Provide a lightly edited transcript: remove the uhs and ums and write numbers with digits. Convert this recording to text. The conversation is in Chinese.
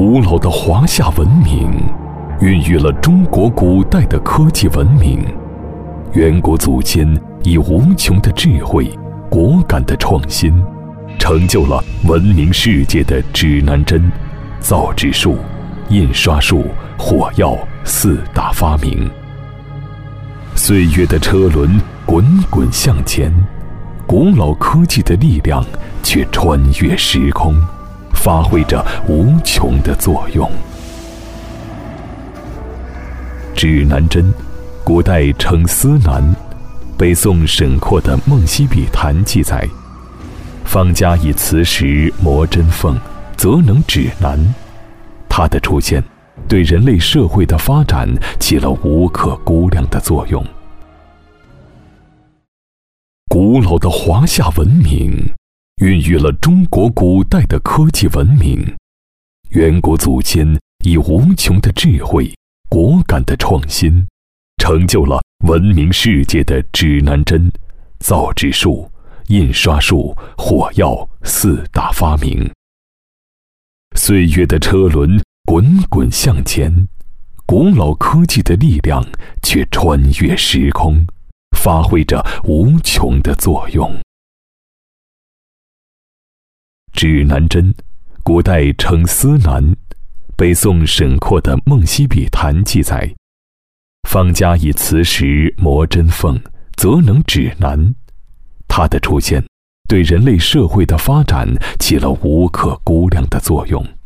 古老的华夏文明孕育了中国古代的科技文明，远古祖先以无穷的智慧、果敢的创新，成就了闻名世界的指南针、造纸术、印刷术、火药四大发明。岁月的车轮滚滚向前，古老科技的力量却穿越时空，发挥着无穷的作用。指南针，古代称司南，北宋沈括的《梦溪笔谈》记载：方家以磁石磨针缝，则能指南。它的出现对人类社会的发展起了无可估量的作用。古老的华夏文明孕育了中国古代的科技文明，远古祖先以无穷的智慧、果敢的创新，成就了闻名世界的指南针、造纸术、印刷术、火药四大发明。岁月的车轮滚滚向前，古老科技的力量却穿越时空，发挥着无穷的作用。指南针，古代称司南，北宋沈括的《梦溪笔谈》记载：方家以磁石磨针缝，则能指南。它的出现对人类社会的发展起了无可估量的作用。